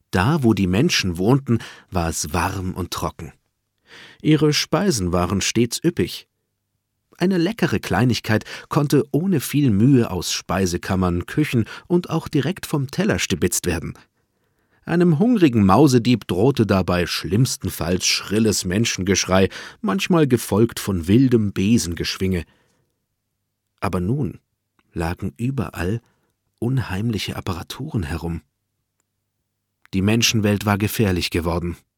Da, wo die Menschen wohnten, war es warm und trocken. Ihre Speisen waren stets üppig. Eine leckere Kleinigkeit konnte ohne viel Mühe aus Speisekammern, Küchen und auch direkt vom Teller stibitzt werden. Einem hungrigen Mausedieb drohte dabei schlimmstenfalls schrilles Menschengeschrei, manchmal gefolgt von wildem Besengeschwinge. Aber nun lagen überall unheimliche Apparaturen herum. Die Menschenwelt war gefährlich geworden.